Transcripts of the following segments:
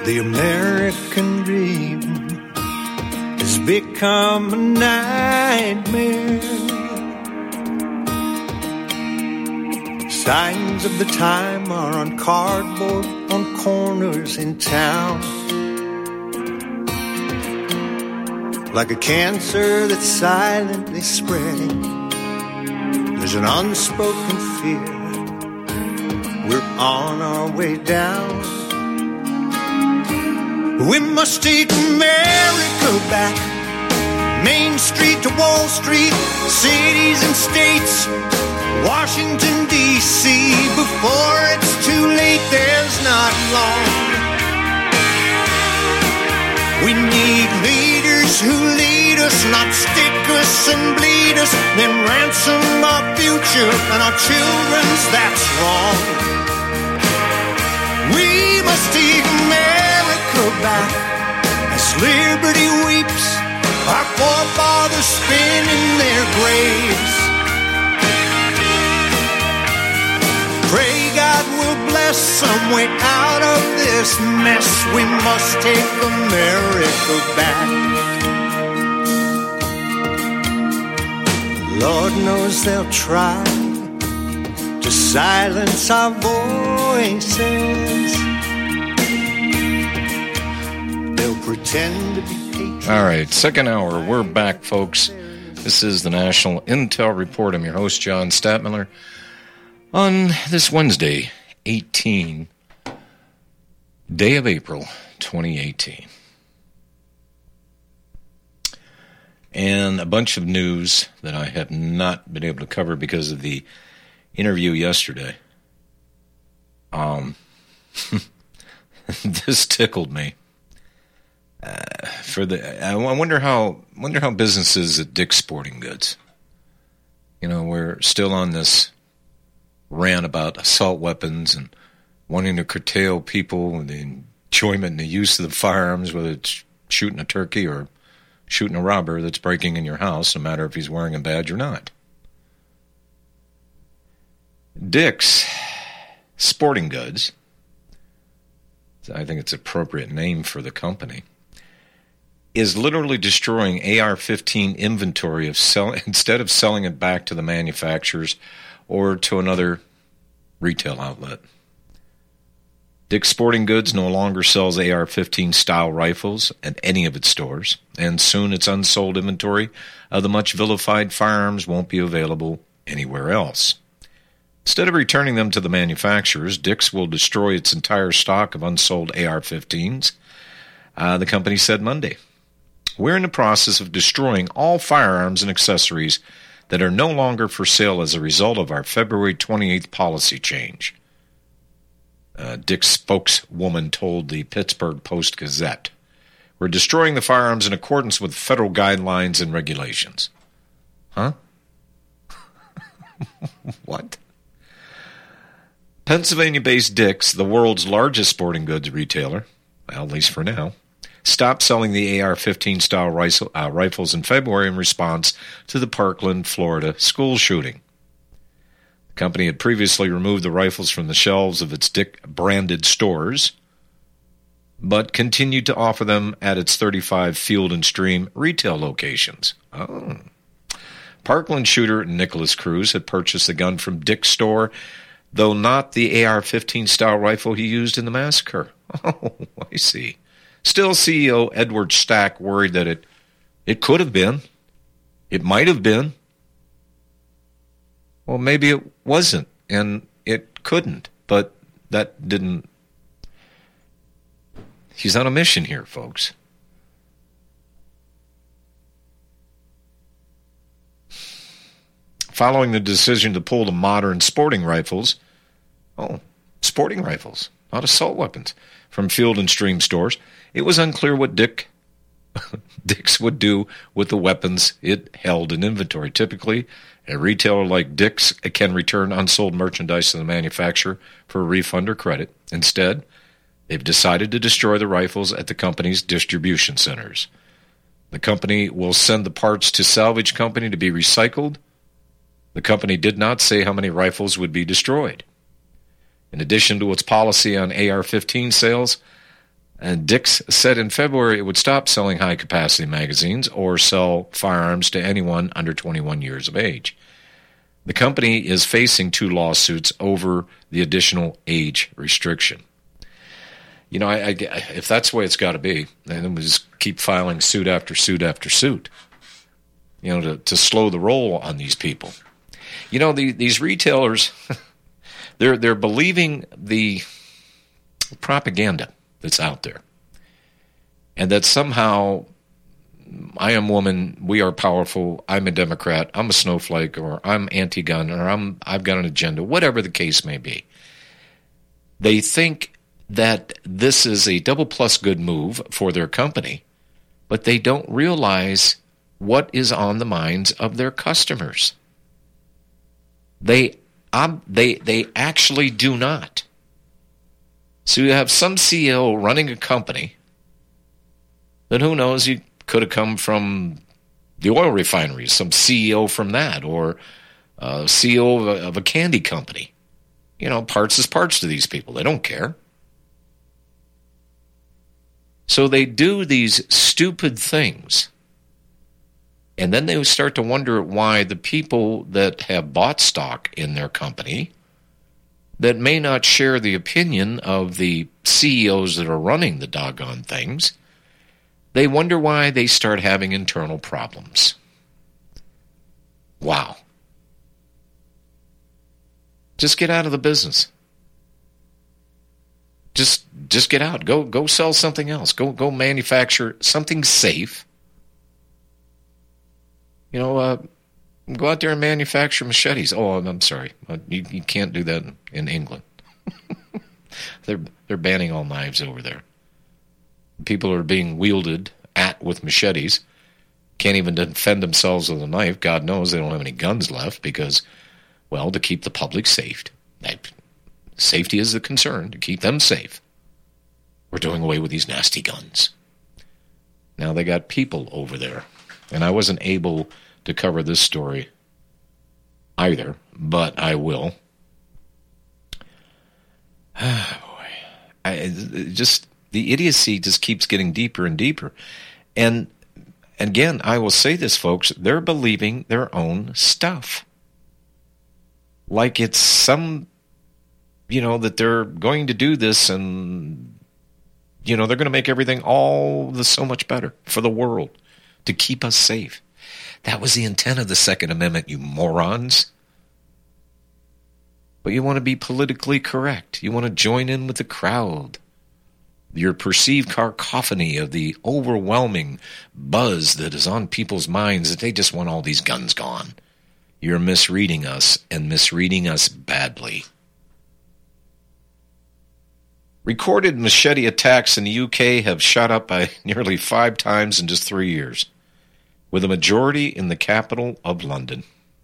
The American dream has become a nightmare. Signs of the time are on cardboard on corners in town. Like a cancer that's silently spreading, there's an unspoken fear. We're on our way down. We must take America back. Main Street to Wall Street, cities and states, Washington, D.C. Before it's too late, there's not long. We need leaders who lead us, not stick us and bleed us, then ransom our future and our children's, that's wrong. We must take America back as liberty weeps, our forefathers spin in their graves. Pray God will bless some way out of this mess. We must take America back. Lord knows they'll try to silence our voices. They'll pretend to be patriots. All right, second hour. We're back, folks. This is the National Intel Report. I'm your host, John Statmiller. On this Wednesday, 18 day of April, 2018. And a bunch of news that I have not been able to cover because of the interview yesterday. This tickled me. I wonder how businesses at Dick's Sporting Goods, we're still on this rant about assault weapons and wanting to curtail people and the enjoyment and the use of the firearms, whether it's shooting a turkey or shooting a robber that's breaking in your house, no matter if he's wearing a badge or not. Dick's Sporting Goods, I think it's an appropriate name for the company, is literally destroying AR-15 inventory instead of selling it back to the manufacturers or to another retail outlet. Dick's Sporting Goods no longer sells AR-15 style rifles at any of its stores, and soon its unsold inventory of the much vilified firearms won't be available anywhere else. Instead of returning them to the manufacturers, Dick's will destroy its entire stock of unsold AR-15s, the company said Monday. We're in the process of destroying all firearms and accessories that are no longer for sale as a result of our February 28th policy change, Dick's spokeswoman told the Pittsburgh Post-Gazette. We're destroying the firearms in accordance with federal guidelines and regulations. Huh? What? Pennsylvania-based Dick's, the world's largest sporting goods retailer, well, at least for now, stopped selling the AR-15 style rifles in February in response to the Parkland, Florida school shooting. The company had previously removed the rifles from the shelves of its Dick-branded stores, but continued to offer them at its 35 Field & Stream retail locations. Oh. Parkland shooter Nicholas Cruz had purchased the gun from Dick's store, though not the AR-15 style rifle he used in the massacre. Oh, I see. Still, CEO Edward Stack worried that it could have been. It might have been. Well, maybe it wasn't, and it couldn't, but that didn't. He's on a mission here, folks. Following the decision to pull the modern sporting rifles, sporting rifles, not assault weapons, from Field & Stream stores, it was unclear what Dick's would do with the weapons it held in inventory. Typically, a retailer like Dick's can return unsold merchandise to the manufacturer for a refund or credit. Instead, they've decided to destroy the rifles at the company's distribution centers. The company will send the parts to salvage company to be recycled. The company did not say how many rifles would be destroyed. In addition to its policy on AR-15 sales, And Dick's said in February it would stop selling high-capacity magazines or sell firearms to anyone under 21 years of age. The company is facing 2 lawsuits over the additional age restriction. You know, if that's the way it's got to be, then we just keep filing suit after suit after suit, you know, to slow the roll on these people. You know, these retailers, they're believing the propaganda that's out there, and that somehow I am woman, we are powerful, I'm a Democrat, I'm a snowflake, or I'm anti-gun, or I've got an agenda, whatever the case may be. They think that this is a double plus good move for their company, but they don't realize what is on the minds of their customers. They actually do not. So you have some CEO running a company that, who knows, he could have come from the oil refineries, some CEO from that, or CEO of a candy company. You know, parts is parts to these people. They don't care. So they do these stupid things. And then they start to wonder why the people that have bought stock in their company that may not share the opinion of the CEOs that are running the doggone things, they wonder why they start having internal problems. Wow. Just get out of the business. Just get out. Go sell something else. Go manufacture something safe. You know, go out there and manufacture machetes. Oh, I'm sorry. You can't do that in England. They're banning all knives over there. People are being wielded at with machetes. Can't even defend themselves with a knife. God knows they don't have any guns left because, well, to keep the public safe. Safety is the concern, to keep them safe. We're doing away with these nasty guns. Now they got people over there. And I wasn't able to cover this story either, but I will. The idiocy just keeps getting deeper and deeper. And again, I will say this, folks, they're believing their own stuff. Like it's some, that they're going to do this and, they're going to make everything so much better for the world to keep us safe. That was the intent of the Second Amendment, you morons. But you want to be politically correct. You want to join in with the crowd. Your perceived cacophony of the overwhelming buzz that is on people's minds that they just want all these guns gone. You're misreading us, and misreading us badly. Recorded machete attacks in the UK have shot up by nearly 5 times in just 3 years, with a majority in the capital of London.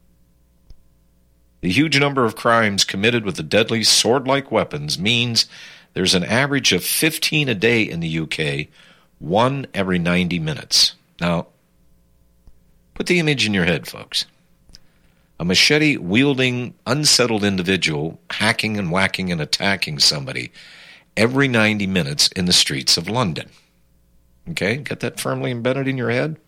The huge number of crimes committed with the deadly sword-like weapons means there's an average of 15 a day in the UK, 1 every 90 minutes. Now, put the image in your head, folks. A machete-wielding, unsettled individual hacking and whacking and attacking somebody every 90 minutes in the streets of London. Okay, get that firmly embedded in your head?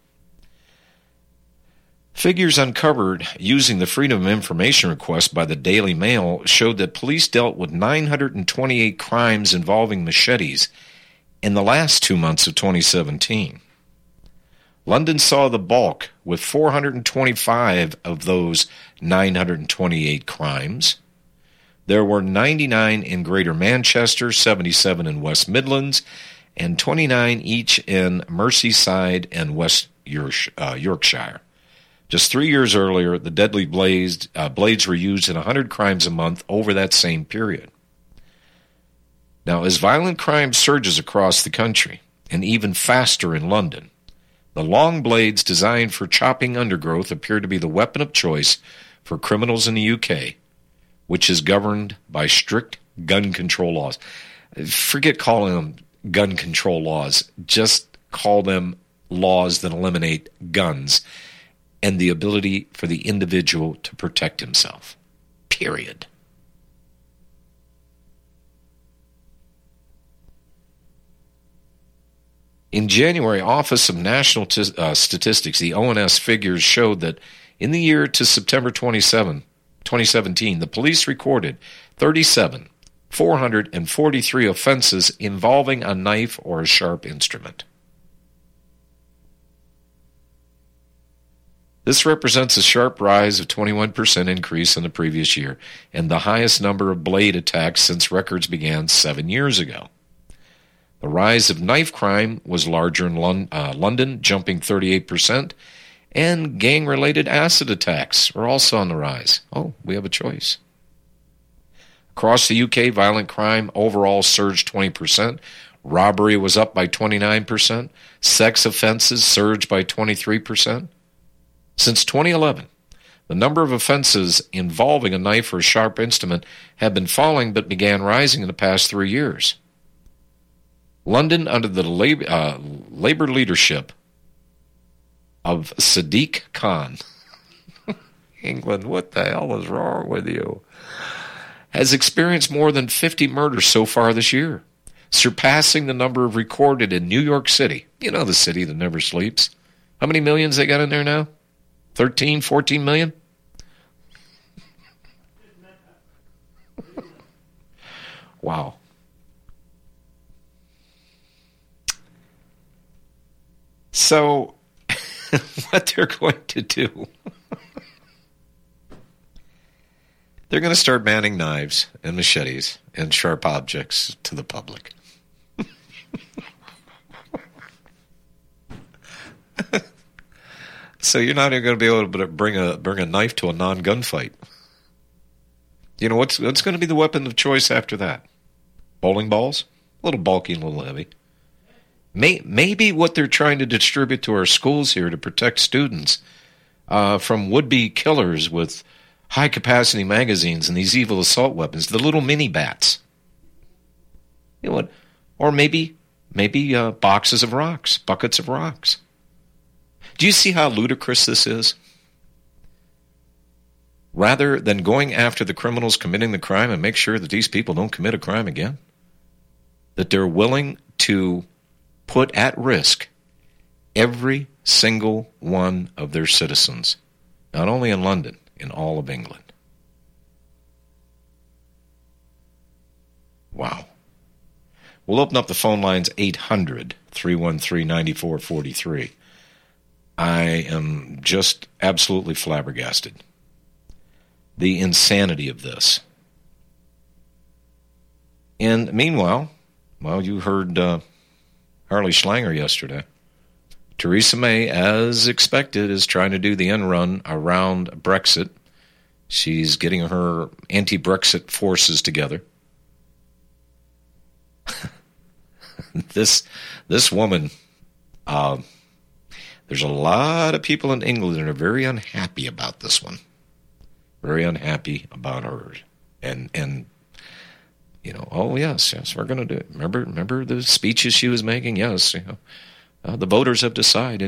Figures uncovered using the Freedom of Information request by the Daily Mail showed that police dealt with 928 crimes involving machetes in the last 2 months of 2017. London saw the bulk, with 425 of those 928 crimes. There were 99 in Greater Manchester, 77 in West Midlands, and 29 each in Merseyside and West Yorkshire. Just 3 years earlier, the deadly blades were used in 100 crimes a month over that same period. Now, as violent crime surges across the country, and even faster in London, the long blades designed for chopping undergrowth appear to be the weapon of choice for criminals in the UK, which is governed by strict gun control laws. Forget calling them gun control laws. Just call them laws that eliminate guns and the ability for the individual to protect himself. Period. In January, Office of National Statistics, the ONS figures showed that in the year to September 2017, the police recorded 443 offenses involving a knife or a sharp instrument. This represents a sharp rise of 21% increase in the previous year and the highest number of blade attacks since records began 7 years ago. The rise of knife crime was larger in London, jumping 38%, and gang-related acid attacks are also on the rise. Oh, we have a choice. Across the UK, violent crime overall surged 20%. Robbery was up by 29%. Sex offenses surged by 23%. Since 2011, the number of offenses involving a knife or a sharp instrument have been falling but began rising in the past 3 years. London, under the Labour leadership of Sadiq Khan, England, what the hell is wrong with you, has experienced more than 50 murders so far this year, surpassing the number recorded in New York City. You know, the city that never sleeps. How many millions they got in there now? 13, 14 million? Wow. So, what they're going to do, they're going to start banning knives and machetes and sharp objects to the public. So you're not even going to be able to bring a knife to a non-gunfight. You know, what's going to be the weapon of choice after that? Bowling balls? A little bulky and a little heavy. Maybe what they're trying to distribute to our schools here to protect students from would-be killers with high-capacity magazines and these evil assault weapons, the little mini bats. You know what? Or maybe boxes of rocks, buckets of rocks. Do you see how ludicrous this is? Rather than going after the criminals committing the crime and make sure that these people don't commit a crime again, that they're willing to put at risk every single one of their citizens, not only in London, in all of England. Wow. We'll open up the phone lines 800-313-9443. I am just absolutely flabbergasted. The insanity of this. And meanwhile, well, you heard Harley Schlanger yesterday. Theresa May, as expected, is trying to do the end run around Brexit. She's getting her anti-Brexit forces together. This woman, there's a lot of people in England that are very unhappy about this one. Very unhappy about her. And you know, oh, yes, we're going to do it. Remember the speeches she was making? Yes, you know, the voters have decided,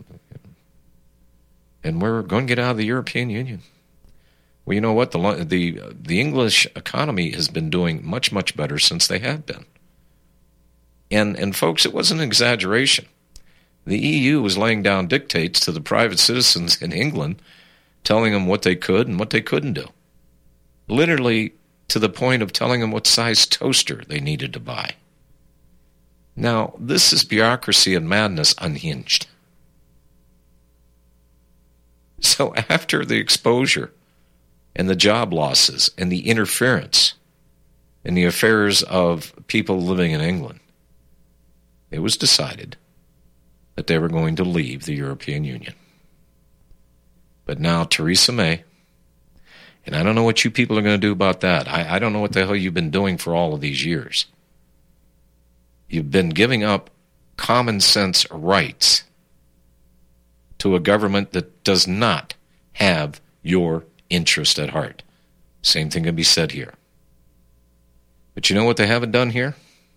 and we're going to get out of the European Union. Well, you know what? The English economy has been doing much, much better since they have been. And folks, it wasn't an exaggeration. The EU was laying down dictates to the private citizens in England, telling them what they could and what they couldn't do. Literally to the point of telling them what size toaster they needed to buy. Now, this is bureaucracy and madness unhinged. So after the exposure and the job losses and the interference in the affairs of people living in England, it was decided that they were going to leave the European Union. But now Theresa May, and I don't know what you people are going to do about that. I don't know what the hell you've been doing for all of these years. You've been giving up common sense rights to a government that does not have your interest at heart. Same thing can be said here. But you know what they haven't done here?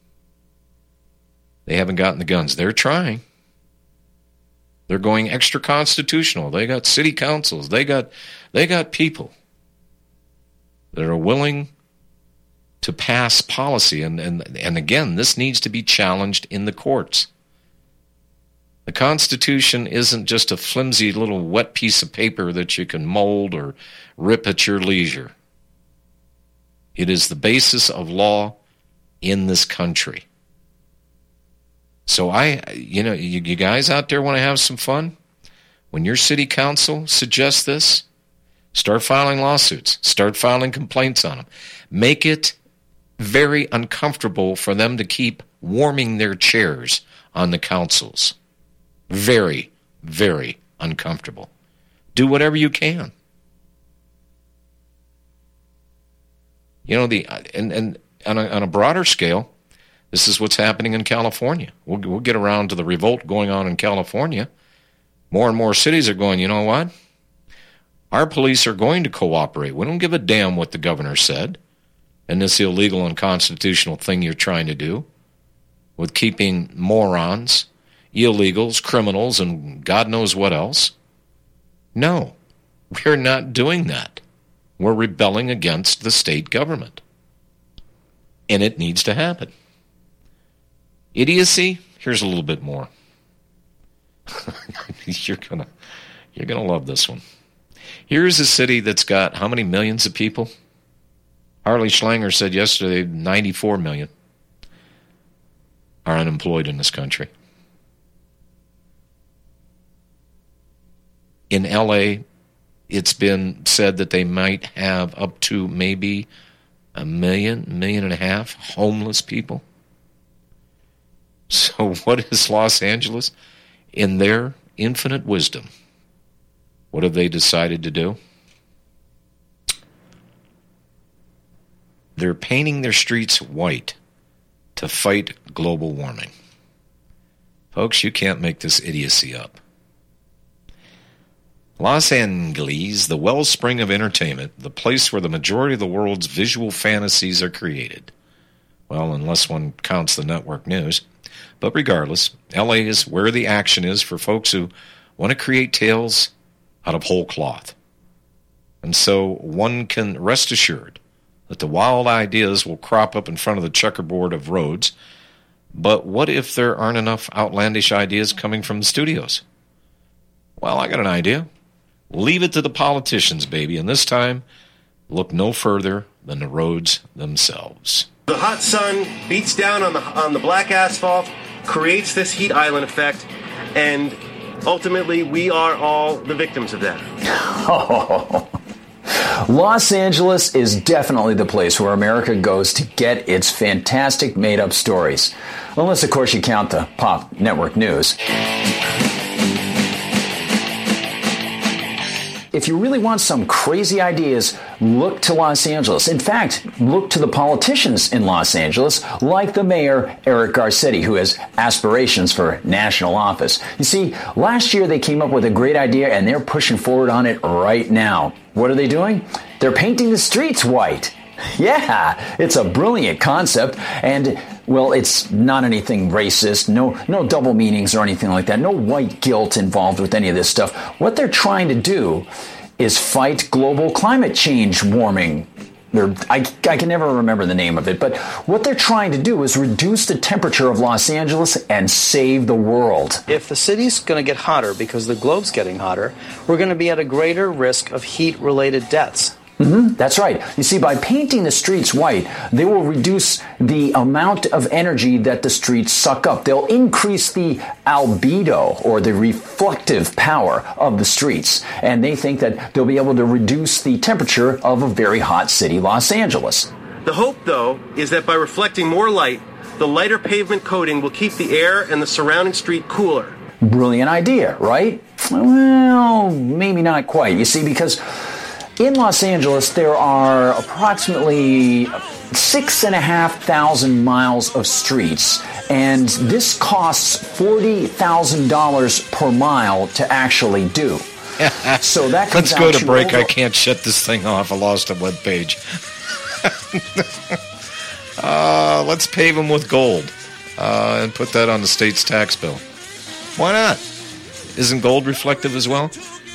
They haven't gotten the guns. They're trying. They're going extra constitutional. They got city councils. They got people that are willing to pass policy. And again, this needs to be challenged in the courts. The Constitution isn't just a flimsy little wet piece of paper that you can mold or rip at your leisure. It is the basis of law in this country. So you guys out there want to have some fun? When your city council suggests this, start filing lawsuits. Start filing complaints on them. Make it very uncomfortable for them to keep warming their chairs on the councils. Very, very uncomfortable. Do whatever you can. And on a broader scale, this is what's happening in California. We'll get around to the revolt going on in California. More and more cities are going, you know what? Our police are going to cooperate. We don't give a damn what the governor said and this illegal and unconstitutional thing you're trying to do with keeping morons, illegals, criminals, and God knows what else. No, we're not doing that. We're rebelling against the state government. And it needs to happen. Idiocy? Here's a little bit more. You're gonna love this one. Here's a city that's got how many millions of people? Harley Schlanger said yesterday 94 million are unemployed in this country. In L.A., it's been said that they might have up to maybe 1 million, 1.5 million homeless people. So what is Los Angeles? In their infinite wisdom, what have they decided to do? They're painting their streets white to fight global warming. Folks, you can't make this idiocy up. Los Angeles, the wellspring of entertainment, the place where the majority of the world's visual fantasies are created. Well, unless one counts the network news. But regardless, L.A. is where the action is for folks who want to create tales out of whole cloth. And so one can rest assured that the wild ideas will crop up in front of the checkerboard of roads. But what if there aren't enough outlandish ideas coming from the studios? Well, I got an idea. Leave it to the politicians, baby, and this time, look no further than the roads themselves. The hot sun beats down on the black asphalt, creates this heat island effect, and ultimately we are all the victims of that. Los Angeles is definitely the place where America goes to get its fantastic made-up stories. Unless, of course, you count the pop network news. If you really want some crazy ideas, look to Los Angeles. In fact, look to the politicians in Los Angeles, like the mayor, Eric Garcetti, who has aspirations for national office. You see, last year they came up with a great idea, and they're pushing forward on it right now. What are they doing? They're painting the streets white. Yeah, it's a brilliant concept, and, well, it's not anything racist, no double meanings or anything like that, no white guilt involved with any of this stuff. What they're trying to do is fight global climate change warming. I can never remember the name of it, but what they're trying to do is reduce the temperature of Los Angeles and save the world. If the city's going to get hotter because the globe's getting hotter, we're going to be at a greater risk of heat-related deaths. That's right. You see, by painting the streets white, they will reduce the amount of energy that the streets suck up. They'll increase the albedo, or the reflective power of the streets. And they think that they'll be able to reduce the temperature of a very hot city, Los Angeles. The hope, though, is that by reflecting more light, the lighter pavement coating will keep the air and the surrounding street cooler. Brilliant idea, right? Well, maybe not quite. You see, because in Los Angeles, there are approximately 6,500 miles of streets, and this costs $40,000 per mile to actually do. So that comes Let's go to break. I can't shut this thing off. I lost a web page. Let's pave them with gold and put that on the state's tax bill. Why not? Isn't gold reflective as well?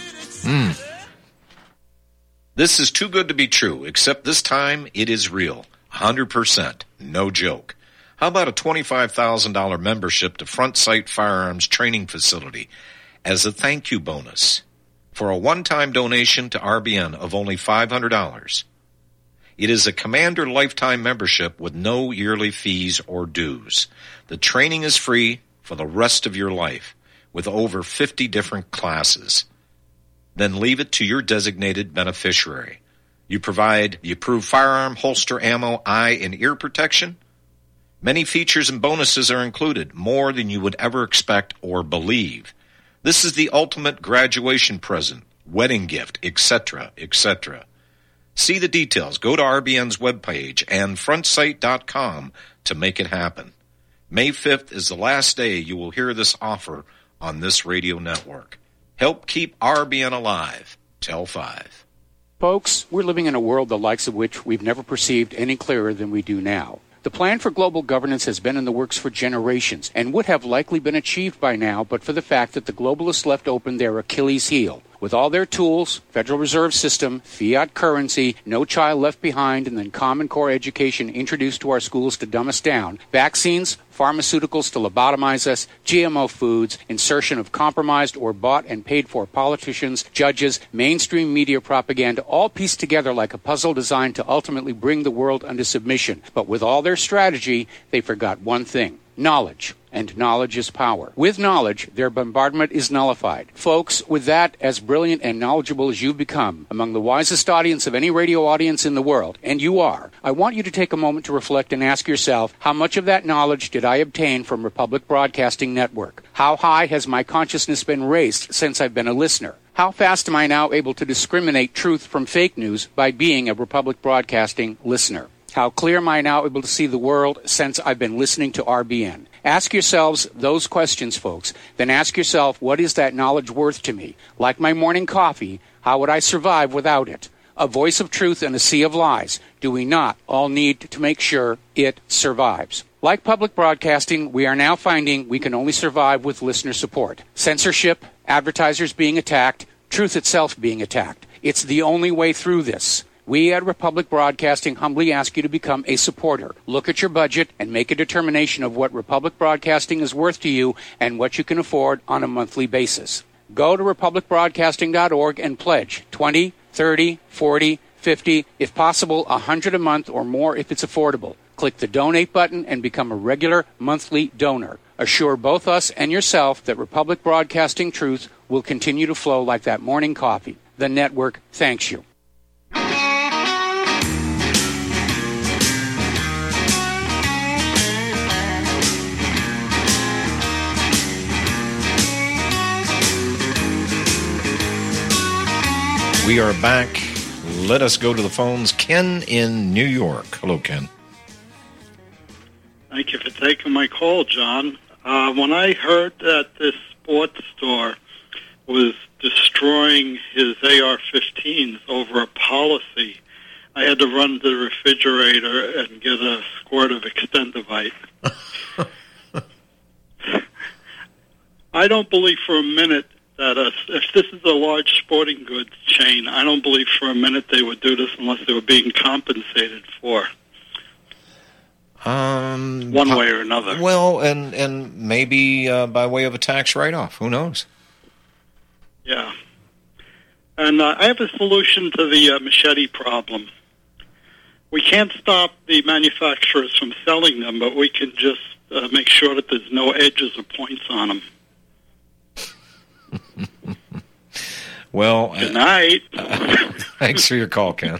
This is too good to be true, except this time it is real. 100%. No joke. How about a $25,000 membership to Front Sight Firearms Training Facility as a thank you bonus for a one-time donation to RBN of only $500? It is a Commander lifetime membership with no yearly fees or dues. The training is free for the rest of your life with over 50 different classes. Then leave it to your designated beneficiary. You provide the approved firearm, holster, ammo, eye, and ear protection. Many features and bonuses are included, more than you would ever expect or believe. This is the ultimate graduation present, wedding gift, etc., etc. See the details. Go to RBN's webpage and frontsight.com to make it happen. May 5th is the last day you will hear this offer on this radio network. Help keep RBN alive. Tell 5. Folks, we're living in a world the likes of which we've never perceived any clearer than we do now. The plan for global governance has been in the works for generations and would have likely been achieved by now but for the fact that the globalists left open their Achilles heel. With all their tools, Federal Reserve System, fiat currency, no child left behind, and then Common Core education introduced to our schools to dumb us down, vaccines, pharmaceuticals to lobotomize us, GMO foods, insertion of compromised or bought and paid for politicians, judges, mainstream media propaganda, all pieced together like a puzzle designed to ultimately bring the world under submission. But with all their strategy, they forgot one thing: knowledge. And knowledge is power. With knowledge, their bombardment is nullified. Folks, with that, as brilliant and knowledgeable as you've become, among the wisest audience of any radio audience in the world, and you are, I want you to take a moment to reflect and ask yourself, how much of that knowledge did I obtain from Republic Broadcasting Network? How high has my consciousness been raised since I've been a listener? How fast am I now able to discriminate truth from fake news by being a Republic Broadcasting listener? How clear am I now able to see the world since I've been listening to RBN? Ask yourselves those questions, folks. Then ask yourself, what is that knowledge worth to me? Like my morning coffee, how would I survive without it? A voice of truth in a sea of lies. Do we not all need to make sure it survives? Like public broadcasting, we are now finding we can only survive with listener support. Censorship, advertisers being attacked, truth itself being attacked. It's the only way through this. We at Republic Broadcasting humbly ask you to become a supporter. Look at your budget and make a determination of what Republic Broadcasting is worth to you and what you can afford on a monthly basis. Go to republicbroadcasting.org and pledge $20, $30, $40, $50, if possible, $100 a month or more if it's affordable. Click the donate button and become a regular monthly donor. Assure both us and yourself that Republic Broadcasting truth will continue to flow like that morning coffee. The network thanks you. We are back. Let us go to the phones. Ken in New York. Hello, Ken. Thank you for taking my call, John. When I heard that this sports store was destroying his AR-15s over a policy, I had to run to the refrigerator and get a squirt of Extendivite. I don't believe for a minute that if this is a large sporting goods chain, I don't believe for a minute they would do this unless they were being compensated for. One way or another. Well, and maybe by way of a tax write-off. Who knows? Yeah. And I have a solution to the machete problem. We can't stop the manufacturers from selling them, but we can just make sure that there's no edges or points on them. Well, good night. Thanks for your call, Ken.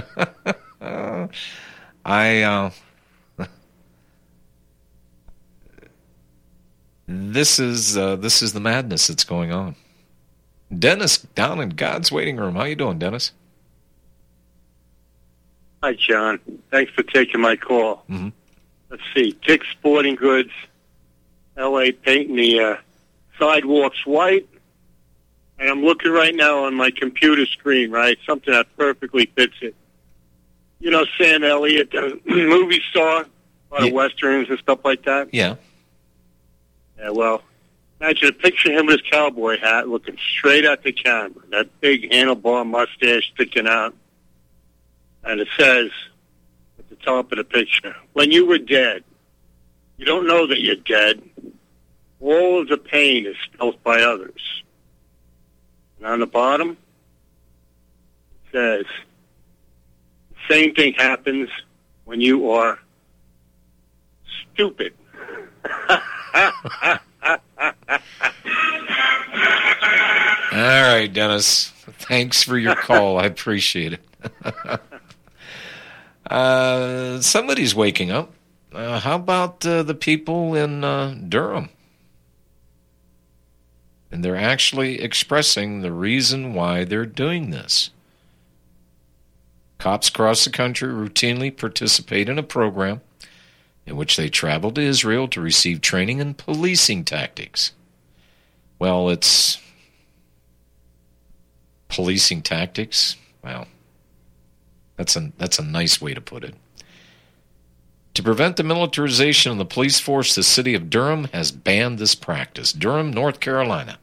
This is the madness that's going on. Dennis down in God's waiting room. How you doing, Dennis? Hi, John. Thanks for taking my call. Mm-hmm. Let's see. Dick's Sporting Goods, L.A. painting the sidewalks white. And I'm looking right now on my computer screen, right? Something that perfectly fits it. You know Sam Elliott, the movie star, a lot of westerns and stuff like that? Yeah. Yeah, well, imagine a picture of him with his cowboy hat looking straight at the camera, that big handlebar mustache sticking out. And it says at the top of the picture, when you were dead, You don't know that you're dead. All of the pain is felt by others. And on the bottom, it says, the same thing happens when you are stupid. All right, Dennis. Thanks for your call. I appreciate it. Somebody's waking up. How about the people in Durham? And they're actually expressing the reason why they're doing this. Cops across the country routinely participate in a program in which they travel to Israel to receive training in policing tactics. Well, it's policing tactics. Well, that's a nice way to put it. To prevent the militarization of the police force, the city of Durham has banned this practice. Durham, North Carolina.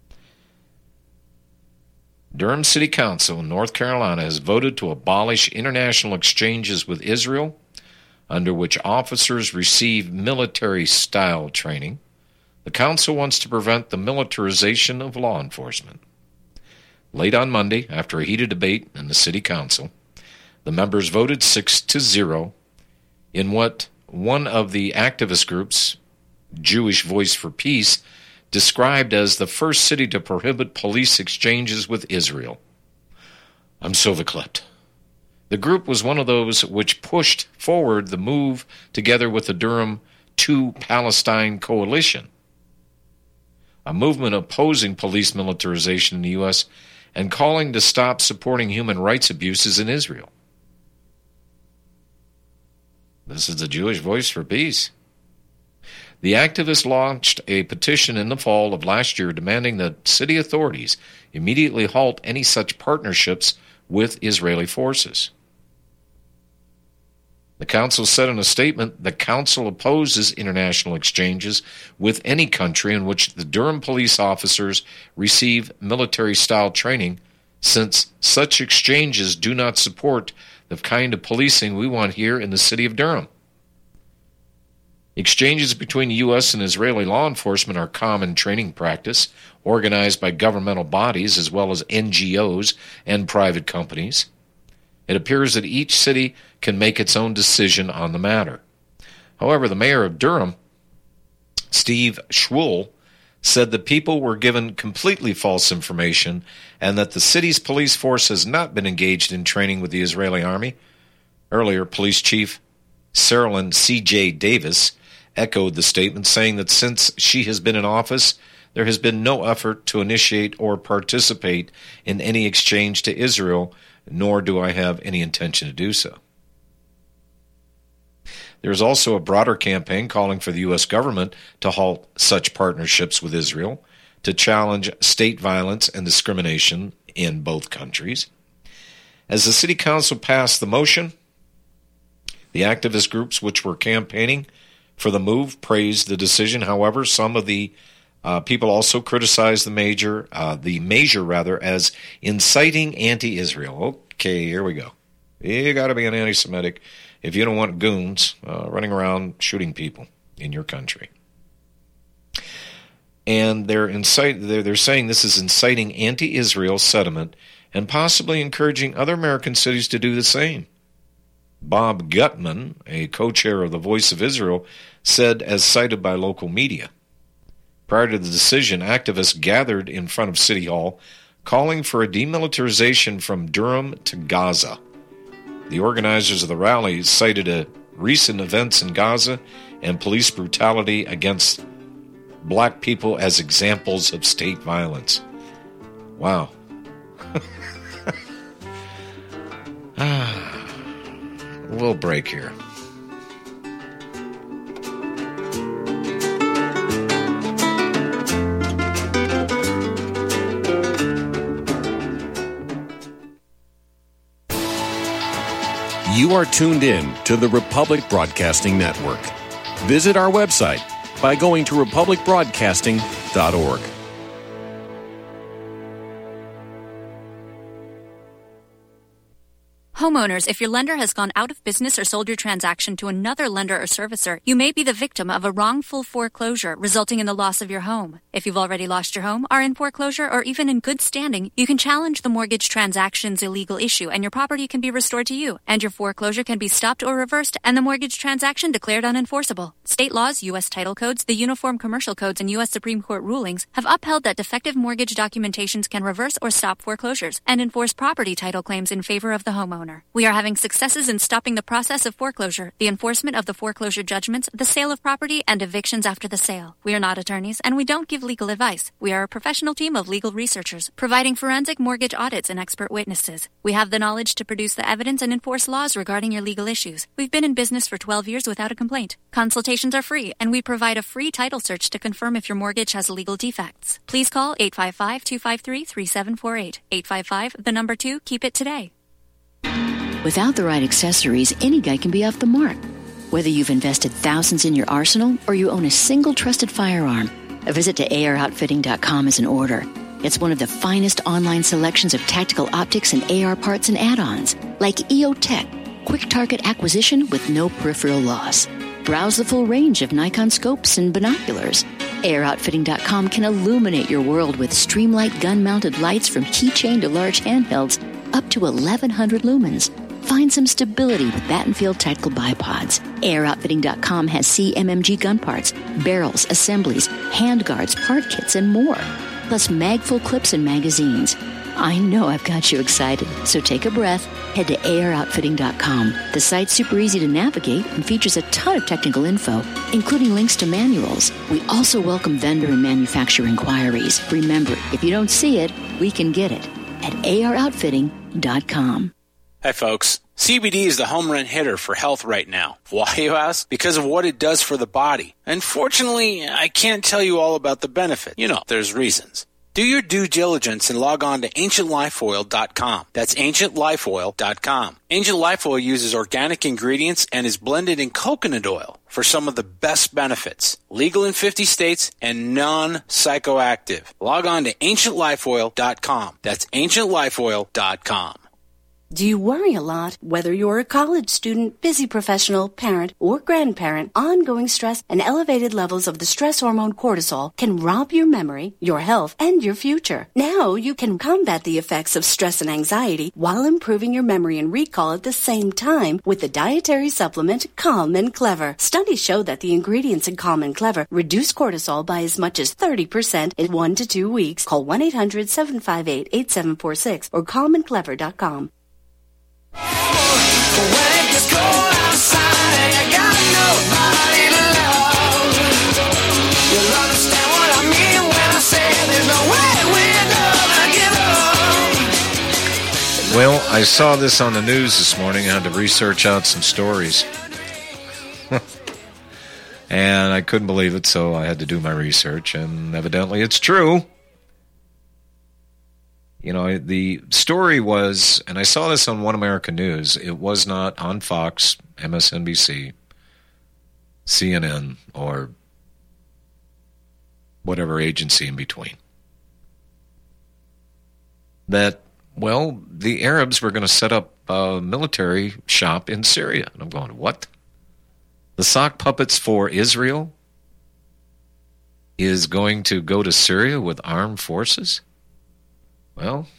Durham City Council in North Carolina has voted to abolish international exchanges with Israel, under which officers receive military-style training. The council wants to prevent the militarization of law enforcement. Late on Monday, after a heated debate in the city council, the members voted 6-0 in what one of the activist groups, Jewish Voice for Peace, described as the first city to prohibit police exchanges with Israel. I'm so verklempt. The group was one of those which pushed forward the move together with the Durham to Palestine Coalition, a movement opposing police militarization in the U.S. and calling to stop supporting human rights abuses in Israel. This is the Jewish Voice for Peace. The activists launched a petition in the fall of last year demanding that city authorities immediately halt any such partnerships with Israeli forces. The council said in a statement, the council opposes international exchanges with any country in which the Durham police officers receive military-style training, since such exchanges do not support the kind of policing we want here in the city of Durham. Exchanges between U.S. and Israeli law enforcement are common training practice, organized by governmental bodies as well as NGOs and private companies. It appears that each city can make its own decision on the matter. However, the mayor of Durham, Steve Schwull, said the people were given completely false information and that the city's police force has not been engaged in training with the Israeli army. Earlier, Police Chief Saralyn C.J. Davis echoed the statement, saying that since she has been in office, there has been no effort to initiate or participate in any exchange to Israel, nor do I have any intention to do so. There is also a broader campaign calling for the U.S. government to halt such partnerships with Israel, to challenge state violence and discrimination in both countries. As the city council passed the motion, the activist groups which were campaigning for the move praised the decision. However, some of the people also criticized the measure as inciting anti-Israel. Okay, here we go. You got to be an anti-Semitic if you don't want goons running around shooting people in your country. And they're saying this is inciting anti-Israel sentiment and possibly encouraging other American cities to do the same. Bob Gutman, a co-chair of the Voice of Israel, said, as cited by local media, prior to the decision, activists gathered in front of City Hall calling for a demilitarization from Durham to Gaza. The organizers of the rally cited recent events in Gaza and police brutality against black people as examples of state violence. Wow. We'll break here. You are tuned in to the Republic Broadcasting Network. Visit our website by going to republicbroadcasting.org. Homeowners, if your lender has gone out of business or sold your transaction to another lender or servicer, you may be the victim of a wrongful foreclosure, resulting in the loss of your home. If you've already lost your home, are in foreclosure, or even in good standing, you can challenge the mortgage transaction's illegal issue, and your property can be restored to you, and your foreclosure can be stopped or reversed, and the mortgage transaction declared unenforceable. State laws, U.S. title codes, the Uniform Commercial Codes, and U.S. Supreme Court rulings have upheld that defective mortgage documentations can reverse or stop foreclosures and enforce property title claims in favor of the homeowner. We are having successes in stopping the process of foreclosure, the enforcement of the foreclosure judgments, the sale of property, and evictions after the sale. We are not attorneys, and we don't give legal advice. We are a professional team of legal researchers, providing forensic mortgage audits and expert witnesses. We have the knowledge to produce the evidence and enforce laws regarding your legal issues. We've been in business for 12 years without a complaint. Consultations are free, and we provide a free title search to confirm if your mortgage has legal defects. Please call 855-253-3748. 855, 2, keep it today. Without the right accessories, any guy can be off the mark. Whether you've invested thousands in your arsenal or you own a single trusted firearm, a visit to AROutfitting.com is in order. It's one of the finest online selections of tactical optics and AR parts and add-ons, like EOTech, quick target acquisition with no peripheral loss. Browse the full range of Nikon scopes and binoculars. AROutfitting.com can illuminate your world with Streamlight gun-mounted lights from keychain to large handhelds up to 1,100 lumens. Find some stability with Battenfield Tactical Bipods. AirOutfitting.com has CMMG gun parts, barrels, assemblies, handguards, part kits, and more. Plus mag-full clips and magazines. I know I've got you excited, so take a breath. Head to AirOutfitting.com. The site's super easy to navigate and features a ton of technical info, including links to manuals. We also welcome vendor and manufacturer inquiries. Remember, if you don't see it, we can get it at AirOutfitting.com. Hi, folks. CBD is the home run hitter for health right now. Why, you ask? Because of what it does for the body. Unfortunately, I can't tell you all about the benefit. You know, there's reasons. Do your due diligence and log on to AncientLifeOil.com. That's AncientLifeOil.com. Ancient Life Oil uses organic ingredients and is blended in coconut oil for some of the best benefits. Legal in 50 states and non-psychoactive. Log on to AncientLifeOil.com. That's AncientLifeOil.com. Do you worry a lot? Whether you're a college student, busy professional, parent, or grandparent, ongoing stress and elevated levels of the stress hormone cortisol can rob your memory, your health, and your future. Now you can combat the effects of stress and anxiety while improving your memory and recall at the same time with the dietary supplement Calm and Clever. Studies show that the ingredients in Calm and Clever reduce cortisol by as much as 30% in 1 to 2 weeks. Call 1-800-758-8746 or calmandclever.com. When it gets cold outside and you got nobody to love, you'll understand what I mean when I say there's no way we're gonna give up. Well, I saw this on the news this morning. I had to research out some stories. And I couldn't believe it, so I had to do my research, and evidently it's true. You know, the story was, and I saw this on One American News, it was not on Fox, MSNBC, CNN, or whatever agency in between. That, well, the Arabs were going to set up a military shop in Syria. And I'm going, what? The sock puppets for Israel is going to go to Syria with armed forces? Well,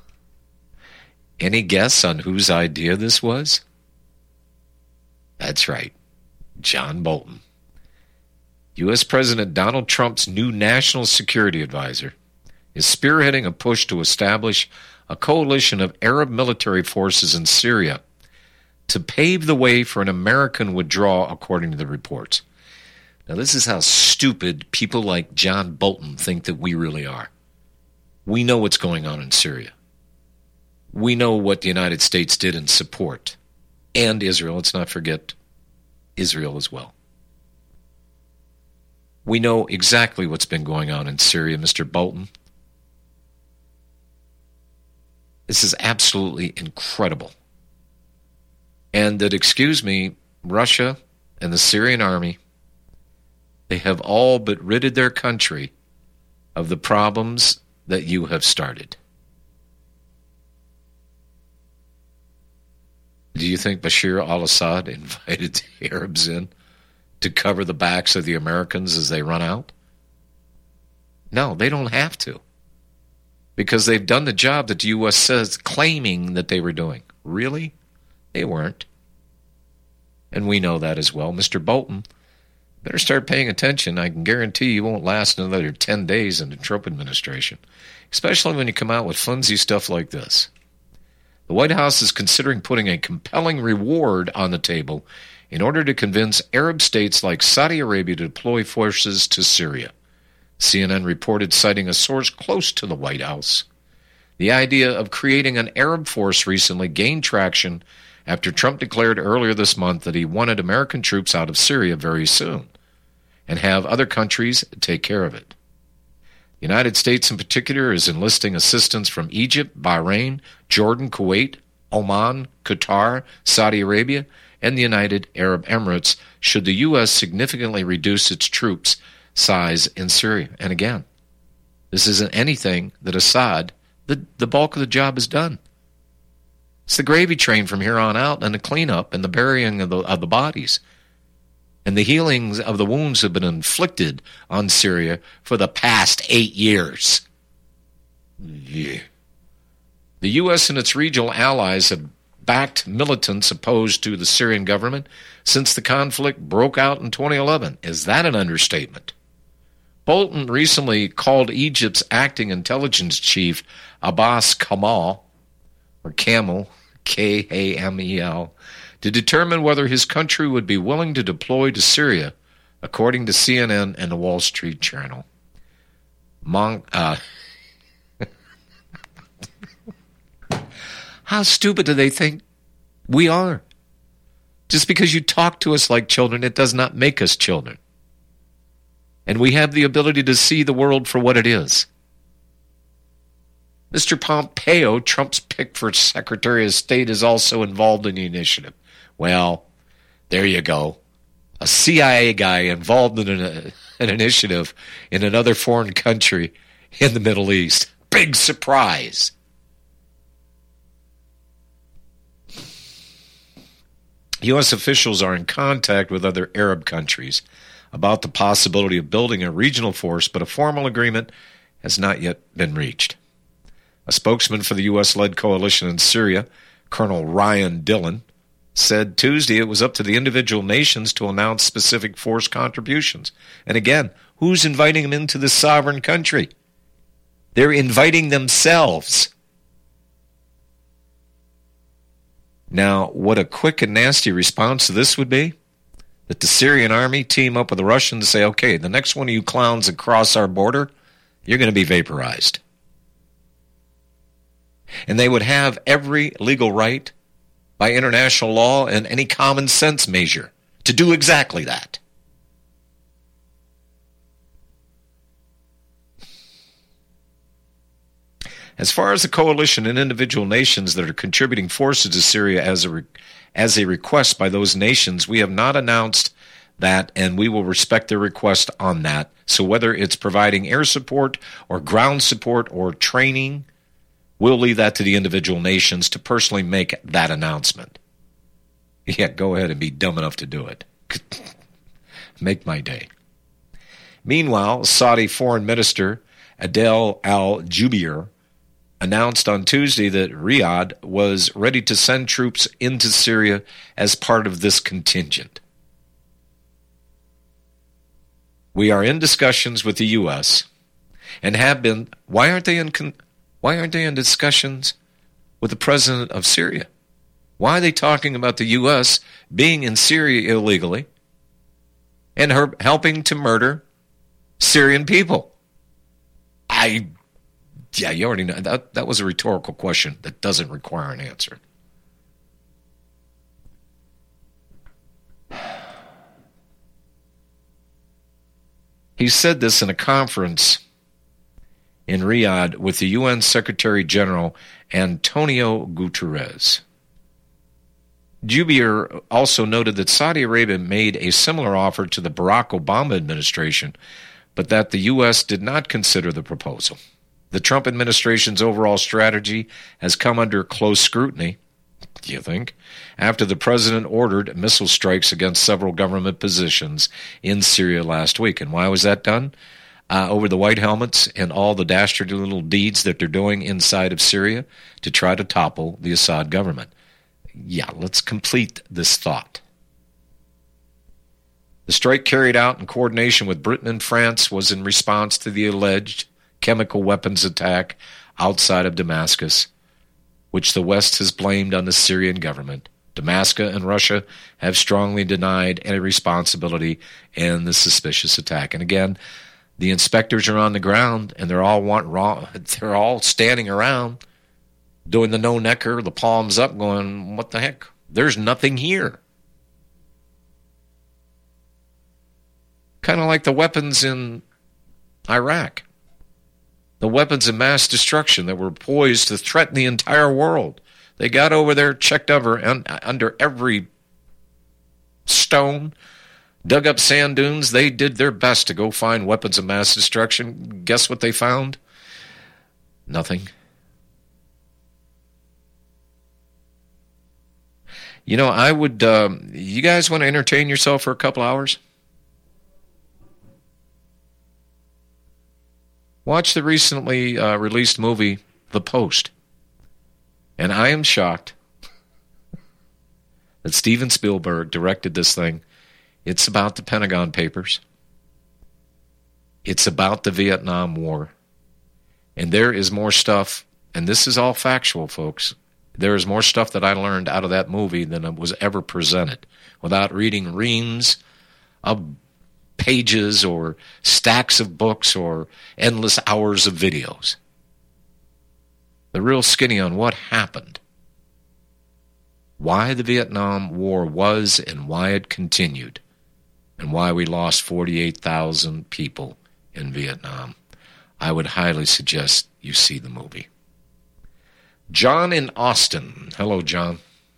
any guess on whose idea this was? That's right, John Bolton. U.S. President Donald Trump's new national security advisor is spearheading a push to establish a coalition of Arab military forces in Syria to pave the way for an American withdrawal, according to the reports. Now, this is how stupid people like John Bolton think that we really are. We know what's going on in Syria. We know what the United States did in support. And Israel. Let's not forget Israel as well. We know exactly what's been going on in Syria, Mr. Bolton. This is absolutely incredible. And that, excuse me, Russia and the Syrian army, they have all but ridded their country of the problems that you have started. Do you think Bashar al-Assad invited the Arabs in to cover the backs of the Americans as they run out? No, they don't have to. Because they've done the job that the U.S. says, claiming that they were doing. Really? They weren't. And we know that as well. Mr. Bolton, better start paying attention. I can guarantee you won't last another 10 days in the Trump administration, especially when you come out with flimsy stuff like this. The White House is considering putting a compelling reward on the table in order to convince Arab states like Saudi Arabia to deploy forces to Syria. CNN reported, citing a source close to the White House. The idea of creating an Arab force recently gained traction after Trump declared earlier this month that he wanted American troops out of Syria very soon and have other countries take care of it. The United States in particular is enlisting assistance from Egypt, Bahrain, Jordan, Kuwait, Oman, Qatar, Saudi Arabia, and the United Arab Emirates should the U.S. significantly reduce its troops size in Syria. And again, this isn't anything that Assad, the bulk of the job is done. It's the gravy train from here on out, and the cleanup and the burying of the bodies. And the healings of the wounds have been inflicted on Syria for the past 8 years. Yeah. The U.S. and its regional allies have backed militants opposed to the Syrian government since the conflict broke out in 2011. Is that an understatement? Bolton recently called Egypt's acting intelligence chief, Abbas Kamel, or Camel, Kamel, to determine whether his country would be willing to deploy to Syria, according to CNN and the Wall Street Journal. How stupid do they think we are? Just because you talk to us like children, it does not make us children. And we have the ability to see the world for what it is. Mr. Pompeo, Trump's pick for Secretary of State, is also involved in the initiative. Well, there you go. A CIA guy involved in an initiative in another foreign country in the Middle East. Big surprise. U.S. officials are in contact with other Arab countries about the possibility of building a regional force, but a formal agreement has not yet been reached. A spokesman for the U.S.-led coalition in Syria, Colonel Ryan Dillon, said Tuesday it was up to the individual nations to announce specific force contributions. And again, who's inviting them into this sovereign country? They're inviting themselves. Now, what a quick and nasty response to this would be? That the Syrian army team up with the Russians and say, okay, the next one of you clowns that cross our border, you're going to be vaporized. And they would have every legal right by international law and any common sense measure to do exactly that. As far as the coalition and individual nations that are contributing forces to Syria as a request by those nations, we have not announced that, and we will respect their request on that. So whether it's providing air support or ground support or training, we'll leave that to the individual nations to personally make that announcement. Yeah, go ahead and be dumb enough to do it. Make my day. Meanwhile, Saudi Foreign Minister Adel al-Jubeir announced on Tuesday that Riyadh was ready to send troops into Syria as part of this contingent. We are in discussions with the U.S. and have been. Why aren't they in discussions with the president of Syria? Why are they talking about the U.S. being in Syria illegally and helping to murder Syrian people? Yeah, you already know. That was a rhetorical question that doesn't require an answer. He said this in a conference in Riyadh with the UN Secretary General Antonio Guterres. Jubeir also noted that Saudi Arabia made a similar offer to the Barack Obama administration, but that the U.S. did not consider the proposal. The Trump administration's overall strategy has come under close scrutiny. do you think? After the president ordered missile strikes against several government positions in Syria last week. And why was that done? Over the white helmets and all the dastardly little deeds that they're doing inside of Syria to try to topple the Assad government. Yeah, let's complete this thought. The strike carried out in coordination with Britain and France was in response to the alleged chemical weapons attack outside of Damascus, which the West has blamed on the Syrian government. Damascus and Russia have strongly denied any responsibility in the suspicious attack. And again, the inspectors are on the ground, and they're all standing around doing the no-necker, the palms up, going, what the heck? There's nothing here. Kind of like the weapons in Iraq. The weapons of mass destruction that were poised to threaten the entire world. They got over there, checked under every stone, dug up sand dunes. They did their best to go find weapons of mass destruction. Guess what they found? Nothing. You know, I would, you guys want to entertain yourself for a couple hours? Watch the recently released movie, The Post. And I am shocked that Steven Spielberg directed this thing. It's about the Pentagon Papers. It's about the Vietnam War. And there is more stuff, and this is all factual, folks. There is more stuff that I learned out of that movie than was ever presented without reading reams of pages or stacks of books or endless hours of videos. The real skinny on what happened, why the Vietnam War was and why it continued, and why we lost 48,000 people in Vietnam. I would highly suggest you see the movie. John in Austin. Hello, John.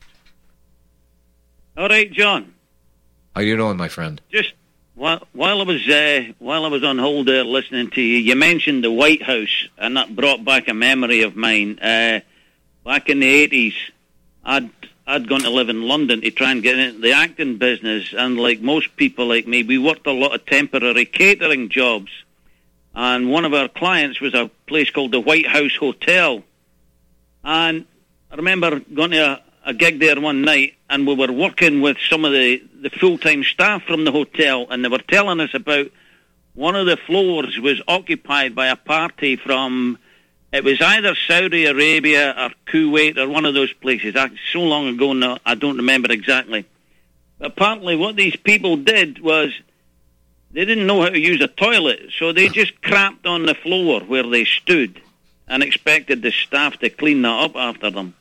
All right, John. How you doing, my friend? Just while I was on hold there listening to you, you mentioned the White House, and that brought back a memory of mine. Back in the 80s, I'd gone to live in London to try and get into the acting business, and like most people like me, we worked a lot of temporary catering jobs. And one of our clients was a place called the White House Hotel. And I remember going to a gig there one night, and we were working with some of the full-time staff from the hotel, and they were telling us about one of the floors was occupied by a party from, it was either Saudi Arabia or Kuwait or one of those places. So long ago now, I don't remember exactly. But apparently what these people did was they didn't know how to use a toilet, so they just crapped on the floor where they stood and expected the staff to clean that up after them.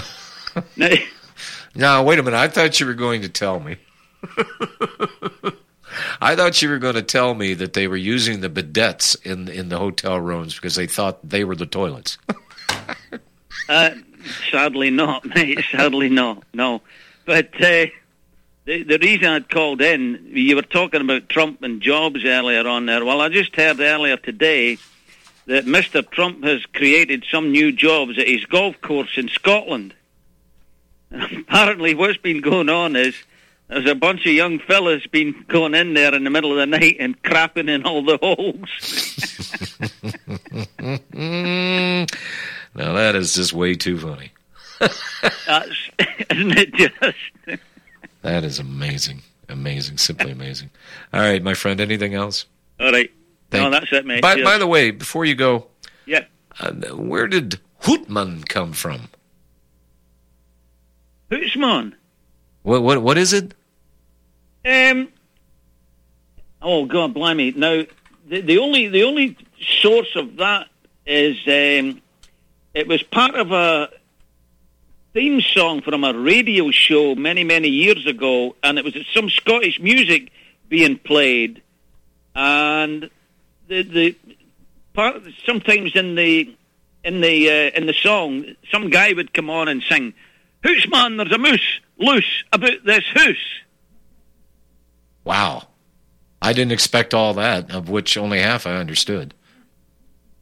Now, wait a minute. I thought you were going to tell me. I thought you were going to tell me that they were using the bidets in the hotel rooms because they thought they were the toilets. Sadly not, mate. Sadly not. No. But the reason I'd called in, you were talking about Trump and jobs earlier on there. Well, I just heard earlier today that Mr. Trump has created some new jobs at his golf course in Scotland. Apparently what's been going on is there's a bunch of young fellas been going in there in the middle of the night and crapping in all the holes. Now that is just way too funny. Isn't it just? That is amazing. Amazing. Simply amazing. All right, my friend, anything else? All right. That's it, mate. By the way, before you go, yeah, where did Hootman come from? Hootsman? What is it? Oh God, blimey! Now the only source of that is it was part of a theme song from a radio show many years ago, and it was some Scottish music being played, and the part sometimes in the song, some guy would come on and sing, "Hootsman, there's a moose loose about this hoose." Wow. I didn't expect all that, of which only half I understood.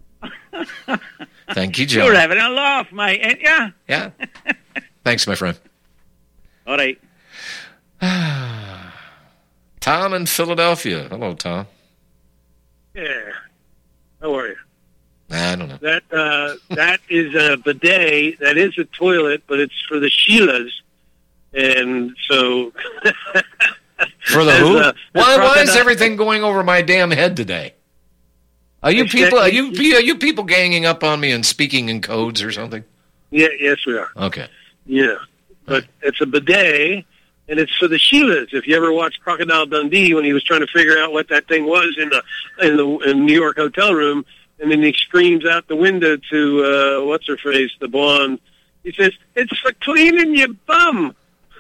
Thank you, John. You're having a laugh, mate, ain't ya? Yeah. Thanks, my friend. All right. Tom in Philadelphia. Hello, Tom. Yeah. How are you? I don't know. That is a bidet. That is a toilet, but it's for the Sheilas. And so... For the who? Why is everything going over my damn head today? Are you people ganging up on me and speaking in codes or something? Yeah, yes, we are. Okay. Yeah, but it's a bidet, and it's for the Sheilas. If you ever watched Crocodile Dundee when he was trying to figure out what that thing was in the New York hotel room, and then he screams out the window to what's her face, the blonde. He says, "It's for cleaning your bum."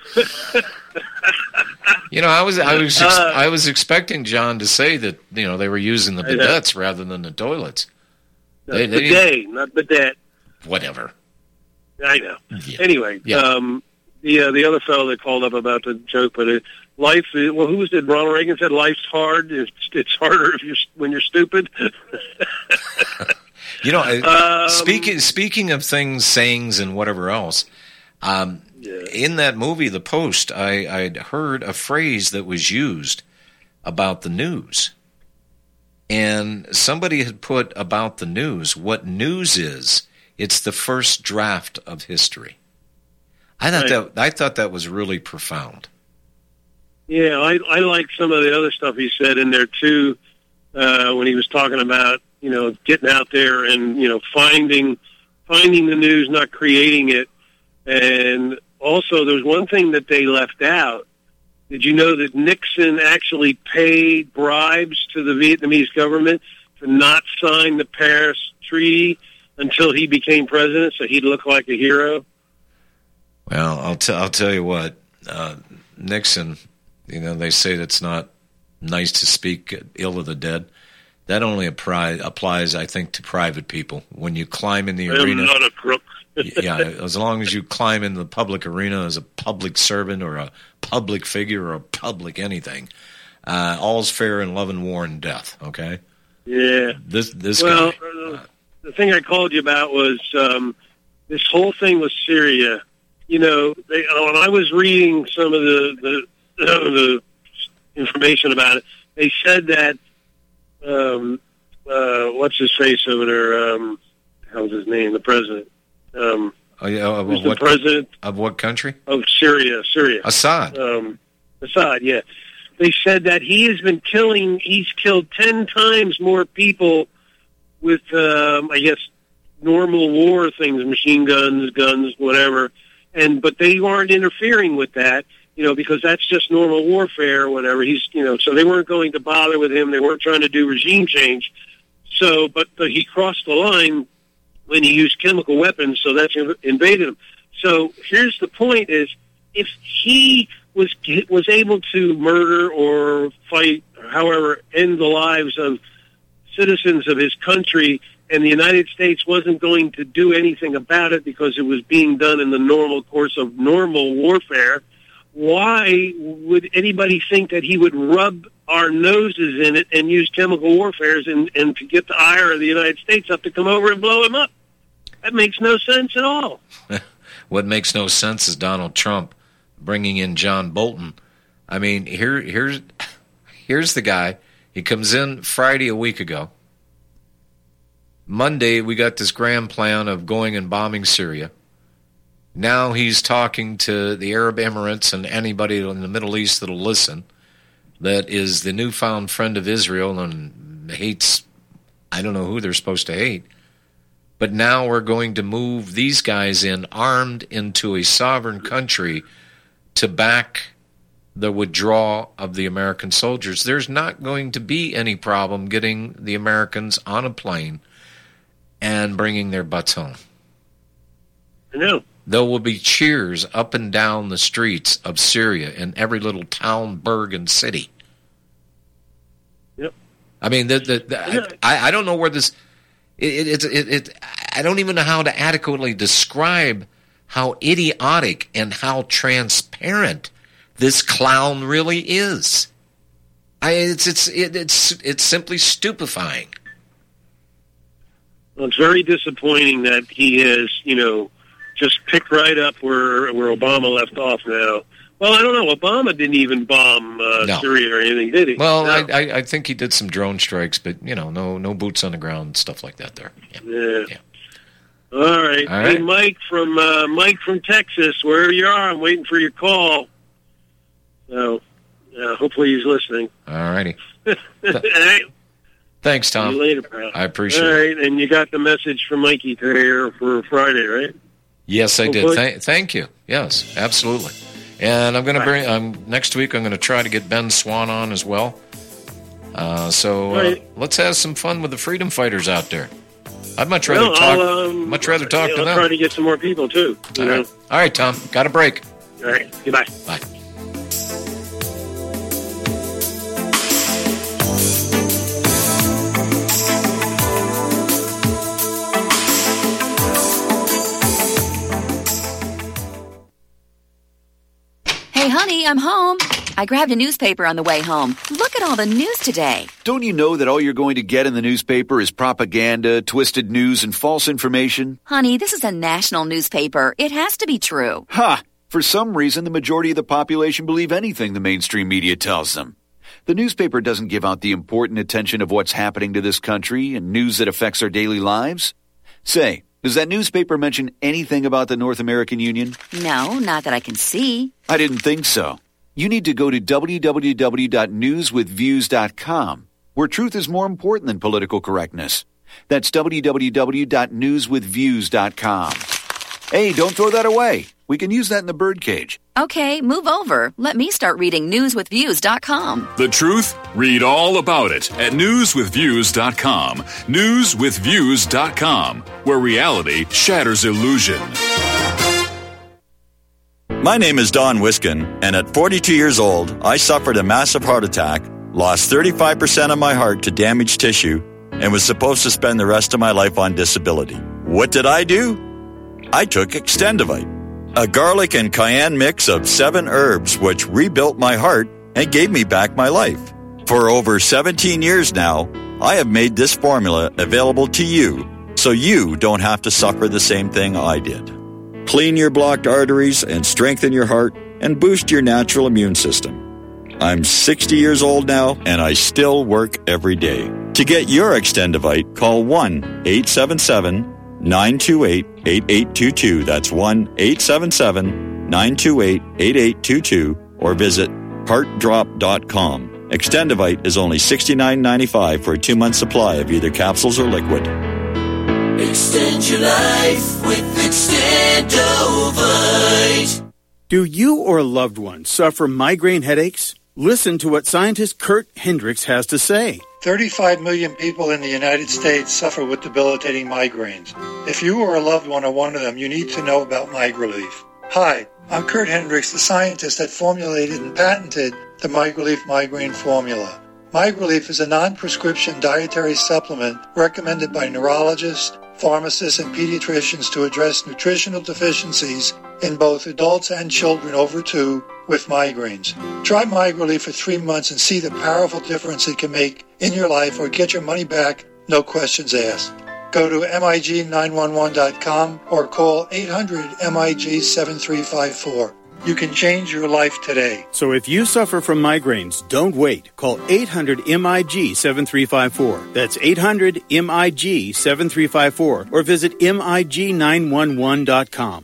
You know, I was expecting John to say that they were using the bidets rather than the toilets. Bidet, not bidet. Whatever. I know. Yeah. Anyway, yeah. The other fellow that called up about the joke, but life. Well, who was it? Ronald Reagan said, "Life's hard. It's harder when you're stupid." Speaking of things, sayings, and whatever else. In that movie, The Post, I'd heard a phrase that was used about the news. And somebody had put about the news, what news is, it's the first draft of history. I thought that was really profound. Yeah, I like some of the other stuff he said in there, too, when he was talking about, getting out there and, finding the news, not creating it. And also, there's one thing that they left out. Did you know that Nixon actually paid bribes to the Vietnamese government to not sign the Paris Treaty until he became president, so he'd look like a hero? Well, I'll tell you what, Nixon. They say that's not nice to speak ill of the dead. That only applies, I think, to private people. When you climb in the arena, I'm not a crook. Yeah, as long as you climb in the public arena as a public servant or a public figure or a public anything, all's fair in love and war and death. Okay. Yeah. This guy. The thing I called you about was this whole thing with Syria. When I was reading some of the information about it, they said that what's his face over there? How's his name? The president. Who's the president of what country? Of Syria. Assad. Assad, yeah. They said that he's killed 10 times more people with, I guess, normal war things, machine guns, whatever. But they aren't interfering with that, because that's just normal warfare or whatever. So they weren't going to bother with him. They weren't trying to do regime change. So, but he crossed the line when he used chemical weapons, so that's invaded him. So here's the point is, if he was able to murder or fight, or however, end the lives of citizens of his country, and the United States wasn't going to do anything about it because it was being done in the normal course of normal warfare, why would anybody think that he would rub our noses in it and use chemical warfare and to get the ire of the United States up to come over and blow him up? That makes no sense at all. What makes no sense is Donald Trump bringing in John Bolton. I mean, here's the guy. He comes in Friday a week ago. Monday, we got this grand plan of going and bombing Syria. Now he's talking to the Arab Emirates and anybody in the Middle East that'll listen that is the newfound friend of Israel and hates, I don't know who they're supposed to hate. But now we're going to move these guys in armed into a sovereign country to back the withdrawal of the American soldiers. There's not going to be any problem getting the Americans on a plane and bringing their butts home. I know. There will be cheers up and down the streets of Syria in every little town, burg, and city. Yep. I mean, I don't know where this... I don't even know how to adequately describe how idiotic and how transparent this clown really is. It's simply stupefying. Well, it's very disappointing that he has, just picked right up where Obama left off now. Well, I don't know. Obama didn't even bomb Syria or anything, did he? Well, No. I think he did some drone strikes, but, no boots on the ground, stuff like that there. Yeah. All right. Hey, Mike from Texas, wherever you are, I'm waiting for your call. So, hopefully he's listening. All righty. All right. Thanks, Tom. See you later, pal. I appreciate it. All right, and you got the message from Mikey today for Friday, right? Yes, I Hopefully. did. Thank you. Yes, absolutely. And I'm going to bring next week. I'm going to try to get Ben Swan on as well. Let's have some fun with the freedom fighters out there. I'd much rather talk to them. I'll try to get some more people too. All right, Tom. Got a break. All right. Goodbye. Bye. Hey, honey, I'm home. I grabbed a newspaper on the way home. Look at all the news today. Don't you know that all you're going to get in the newspaper is propaganda, twisted news, and false information? Honey, this is a national newspaper. It has to be true. Ha! For some reason, the majority of the population believe anything the mainstream media tells them. The newspaper doesn't give out the important attention of what's happening to this country and news that affects our daily lives. Say, does that newspaper mention anything about the North American Union? No, not that I can see. I didn't think so. You need to go to www.newswithviews.com, where truth is more important than political correctness. That's www.newswithviews.com. Hey, don't throw that away. We can use that in the birdcage. Okay, move over. Let me start reading newswithviews.com. The truth? Read all about it at newswithviews.com. Newswithviews.com, where reality shatters illusion. My name is Don Wiskin, and at 42 years old, I suffered a massive heart attack, lost 35% of my heart to damaged tissue, and was supposed to spend the rest of my life on disability. What did I do? I took Extendivite, a garlic and cayenne mix of 7 herbs which rebuilt my heart and gave me back my life. For over 17 years now, I have made this formula available to you so you don't have to suffer the same thing I did. Clean your blocked arteries and strengthen your heart and boost your natural immune system. I'm 60 years old now and I still work every day. To get your Extendivite, call 1-877-928-8822. That's 1-877-928-8822 or visit heartdrop.com. Extendivite is only $69.95 for a 2-month supply of either capsules or liquid. Extend your life with Extendovite. Do you or a loved one suffer migraine headaches? Listen to what scientist Kurt Hendricks has to say. 35 million people in the United States suffer with debilitating migraines. If you or a loved one are one of them, you need to know about MigraLief. Hi, I'm Kurt Hendricks, the scientist that formulated and patented the MigraLief migraine formula. MigraLief is a non-prescription dietary supplement recommended by neurologists, pharmacists, and pediatricians to address nutritional deficiencies in both adults and children over 2 with migraines. Try MigraLief for 3 months and see the powerful difference it can make in your life, or get your money back, no questions asked. Go to MIG911.com or call 800-MIG-7354. You can change your life today. So if you suffer from migraines, don't wait. Call 800-MIG-7354. That's 800-MIG-7354 or visit MIG911.com.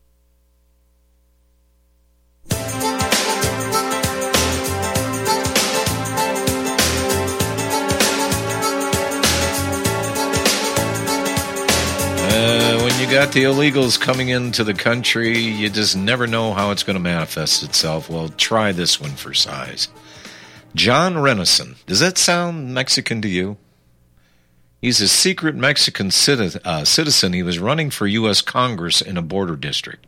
When you got the illegals coming into the country, you just never know how it's going to manifest itself. Well, try this one for size. John Renison. Does that sound Mexican to you? He's a secret Mexican citizen. He was running for U.S. Congress in a border district.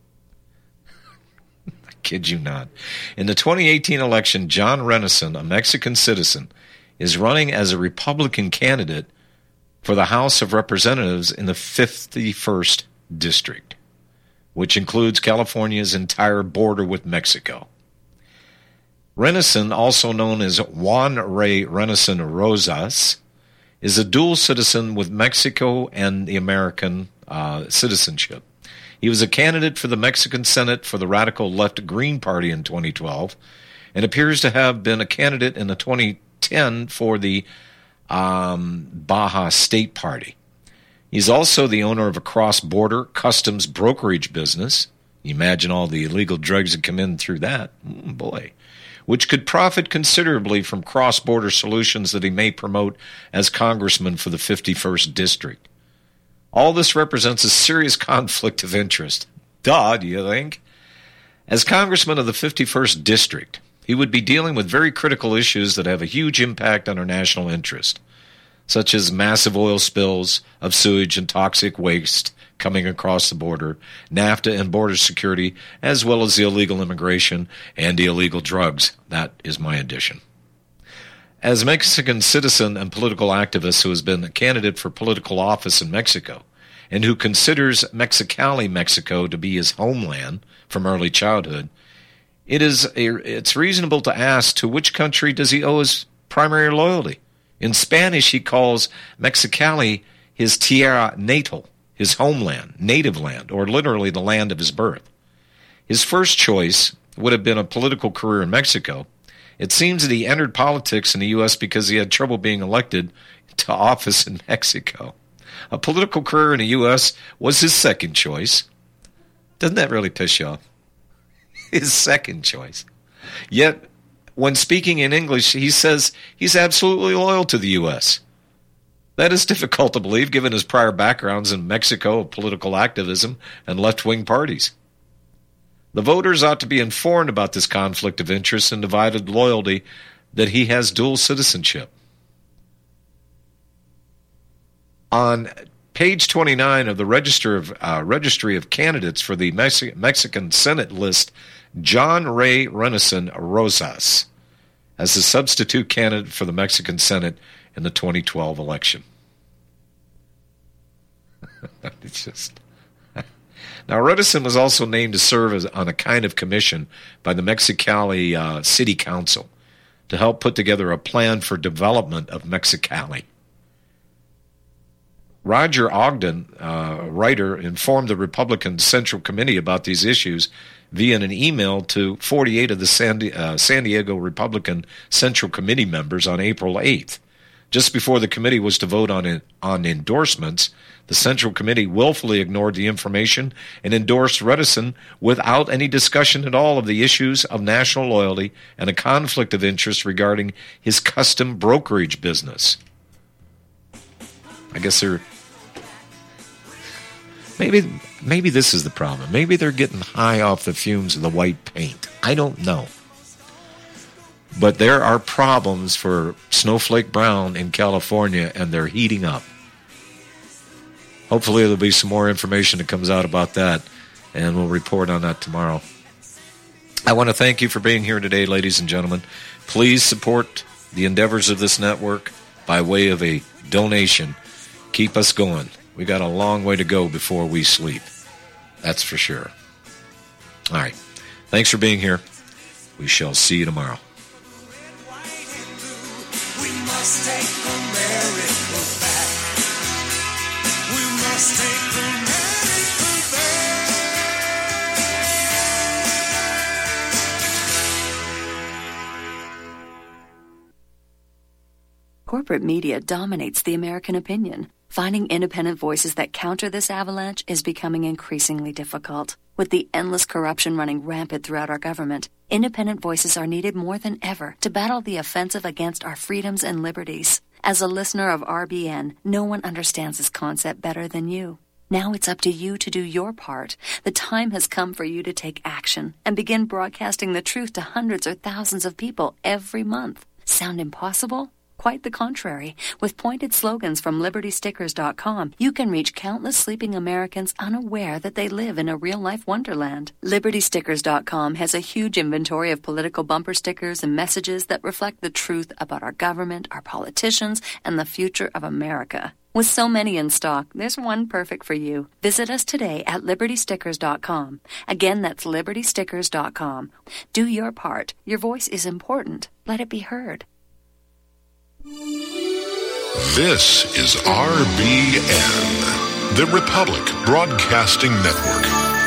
I kid you not. In the 2018 election, John Renison, a Mexican citizen, is running as a Republican candidate for the House of Representatives in the 51st District, which includes California's entire border with Mexico. Renison, also known as Juan Ray Renison Rosas, is a dual citizen with Mexico and the American citizenship. He was a candidate for the Mexican Senate for the radical left Green Party in 2012 and appears to have been a candidate in the 2010 for the Baja State Party. He's also the owner of a cross-border customs brokerage business. You imagine all the illegal drugs that come in through that. Boy. Which could profit considerably from cross-border solutions that he may promote as congressman for the 51st District. All this represents a serious conflict of interest. Duh, do you think? As congressman of the 51st District, he would be dealing with very critical issues that have a huge impact on our national interest, such as massive oil spills of sewage and toxic waste coming across the border, NAFTA and border security, as well as the illegal immigration and the illegal drugs. That is my addition. As a Mexican citizen and political activist who has been a candidate for political office in Mexico and who considers Mexicali, Mexico, to be his homeland from early childhood, it's reasonable to ask, to which country does he owe his primary loyalty? In Spanish, he calls Mexicali his tierra natal, his homeland, native land, or literally the land of his birth. His first choice would have been a political career in Mexico. It seems that he entered politics in the U.S. because he had trouble being elected to office in Mexico. A political career in the U.S. was his second choice. Doesn't that really piss you off? His second choice. Yet, when speaking in English, he says he's absolutely loyal to the U.S. That is difficult to believe given his prior backgrounds in Mexico of political activism and left-wing parties. The voters ought to be informed about this conflict of interest and divided loyalty, that he has dual citizenship. On page 29 of the registry of candidates for the Mexican Senate list John Ray Renison Rosas as the substitute candidate for the Mexican Senate in the 2012 election. It's just... Now, Renison was also named to serve on a kind of commission by the Mexicali City Council to help put together a plan for development of Mexicali. Roger Ogden, writer, informed the Republican Central Committee about these issues via an email to 48 of the San Diego Republican Central Committee members on April 8th. Just before the committee was to vote on endorsements, the Central Committee willfully ignored the information and endorsed Renison without any discussion at all of the issues of national loyalty and a conflict of interest regarding his custom brokerage business. I guess they're... Maybe this is the problem. Maybe they're getting high off the fumes of the white paint. I don't know. But there are problems for Snowflake Brown in California, and they're heating up. Hopefully there'll be some more information that comes out about that, and we'll report on that tomorrow. I want to thank you for being here today, ladies and gentlemen. Please support the endeavors of this network by way of a donation. Keep us going. We got a long way to go before we sleep. That's for sure. All right. Thanks for being here. We shall see you tomorrow. We must take America back. We must take America back. Corporate media dominates the American opinion. Finding independent voices that counter this avalanche is becoming increasingly difficult. With the endless corruption running rampant throughout our government, independent voices are needed more than ever to battle the offensive against our freedoms and liberties. As a listener of RBN, no one understands this concept better than you. Now it's up to you to do your part. The time has come for you to take action and begin broadcasting the truth to hundreds or thousands of people every month. Sound impossible? Quite the contrary. With pointed slogans from LibertyStickers.com, you can reach countless sleeping Americans unaware that they live in a real-life wonderland. LibertyStickers.com has a huge inventory of political bumper stickers and messages that reflect the truth about our government, our politicians, and the future of America. With so many in stock, there's one perfect for you. Visit us today at LibertyStickers.com. Again, that's LibertyStickers.com. Do your part. Your voice is important. Let it be heard. This is RBN, The Republic Broadcasting Network.